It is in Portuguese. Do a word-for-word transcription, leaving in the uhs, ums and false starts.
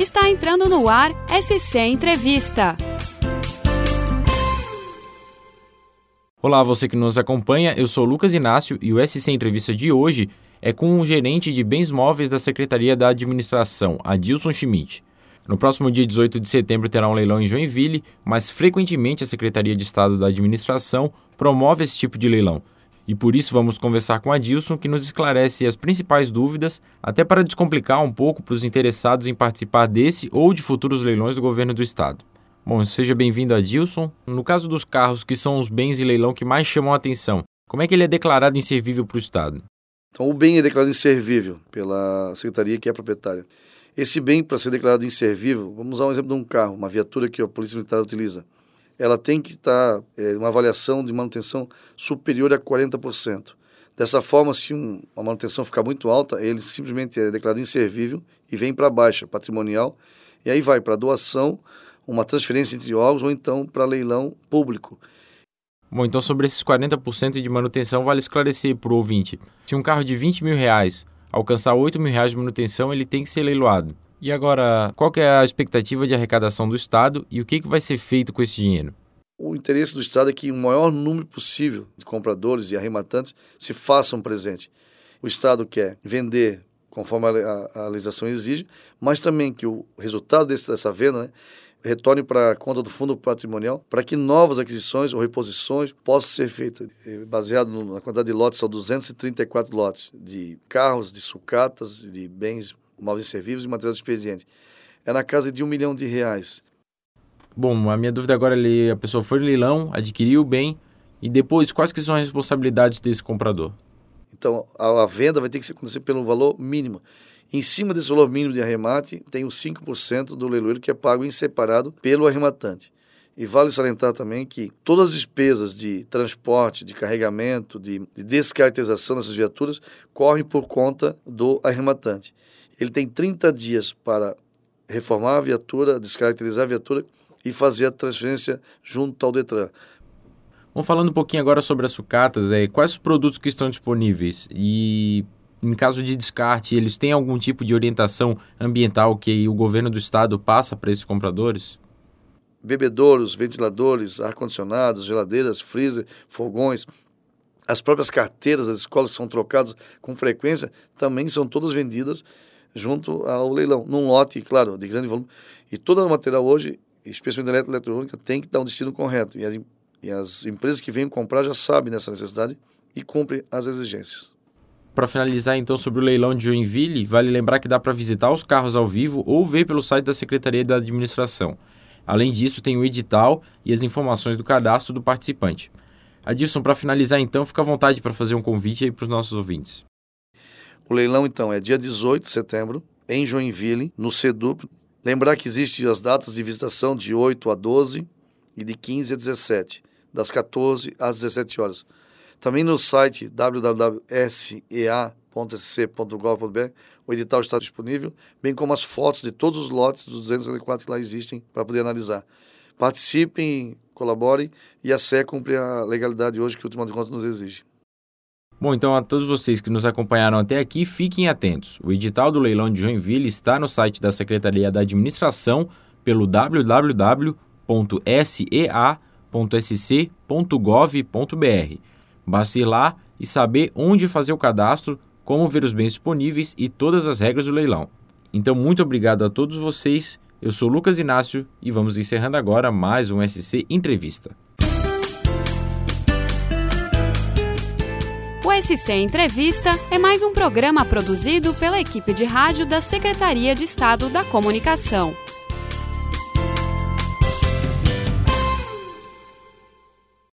Está entrando no ar S C Entrevista. Olá, você que nos acompanha, eu sou Lucas Inácio e o S C Entrevista de hoje é com o gerente de bens móveis da Secretaria da Administração, Adilson Schmidt. No próximo dia dezoito de setembro terá um leilão em Joinville, mas frequentemente a Secretaria de Estado da Administração promove esse tipo de leilão. E por isso vamos conversar com a Adilson, que nos esclarece as principais dúvidas, até para descomplicar um pouco para os interessados em participar desse ou de futuros leilões do governo do estado. Bom, seja bem-vindo, Adilson. No caso dos carros, que são os bens em leilão que mais chamam a atenção, como é que ele é declarado inservível para o estado? Então, o bem é declarado inservível pela secretaria que é proprietária. Esse bem, para ser declarado inservível, vamos usar um exemplo de um carro, uma viatura que a Polícia Militar utiliza. Ela tem que estar é, uma avaliação de manutenção superior a quarenta por cento. Dessa forma, se um, a manutenção ficar muito alta, ele simplesmente é declarado inservível e vem para a baixa patrimonial, e aí vai para doação, uma transferência entre órgãos ou então para leilão público. Bom, então sobre esses quarenta por cento de manutenção, vale esclarecer para o ouvinte. Se um carro de vinte mil reais alcançar oito mil reais de manutenção, ele tem que ser leiloado. E agora, qual que é a expectativa de arrecadação do Estado e o que, que vai ser feito com esse dinheiro? O interesse do Estado é que o maior número possível de compradores e arrematantes se façam presente. O Estado quer vender conforme a, a, a legislação exige, mas também que o resultado desse, dessa venda, né, retorne para a conta do fundo patrimonial, para que novas aquisições ou reposições possam ser feitas. Baseado na quantidade de lotes, são duzentos e trinta e quatro lotes de carros, de sucatas, de bens móveis inservíveis e material de expediente. É na casa de um milhão de reais. Bom, a minha dúvida agora é, a pessoa foi no leilão, adquiriu o bem, e depois, quais que são as responsabilidades desse comprador? Então, a, a venda vai ter que acontecer pelo valor mínimo. Em cima desse valor mínimo de arremate, tem os cinco por cento do leiloeiro que é pago em separado pelo arrematante. E vale salientar também que todas as despesas de transporte, de carregamento, de, de descaracterização dessas viaturas correm por conta do arrematante. Ele tem trinta dias para reformar a viatura, descaracterizar a viatura e fazer a transferência junto ao Detran. Bom, falando um pouquinho agora sobre as sucatas, é, quais os produtos que estão disponíveis? E, em caso de descarte, eles têm algum tipo de orientação ambiental que o governo do estado passa para esses compradores? Bebedouros, ventiladores, ar-condicionados, geladeiras, freezer, fogões. As próprias carteiras das escolas que são trocadas com frequência também são todas vendidas junto ao leilão, num lote, claro, de grande volume. E todo o material hoje, especialmente a eletrônica, tem que dar um destino correto. E as, e as empresas que vêm comprar já sabem dessa necessidade e cumprem as exigências. Para finalizar, então, sobre o leilão de Joinville, vale lembrar que dá para visitar os carros ao vivo ou ver pelo site da Secretaria da Administração. Além disso, tem o edital e as informações do cadastro do participante. Adilson, para finalizar, então, fica à vontade para fazer um convite aí para os nossos ouvintes. O leilão, então, é dia dezoito de setembro, em Joinville, no SEDUP. Lembrar que existem as datas de visitação de oito a doze e de quinze a dezessete, das quatorze às dezessete horas. Também no site w w w ponto s e a ponto s c ponto gov ponto b r o edital está disponível, bem como as fotos de todos os lotes dos duzentos e cinquenta e quatro que lá existem para poder analisar. Participem, colaborem e a S E cumpre a legalidade hoje que o Tribunal de Contas nos exige. Bom, então a todos vocês que nos acompanharam até aqui, fiquem atentos. O edital do leilão de Joinville está no site da Secretaria da Administração pelo w w w ponto s e a ponto s c ponto gov ponto b r. Basta ir lá e saber onde fazer o cadastro, como ver os bens disponíveis e todas as regras do leilão. Então, muito obrigado a todos vocês. Eu sou Lucas Inácio e vamos encerrando agora mais um S C Entrevista. O S C Entrevista é mais um programa produzido pela equipe de rádio da Secretaria de Estado da Comunicação.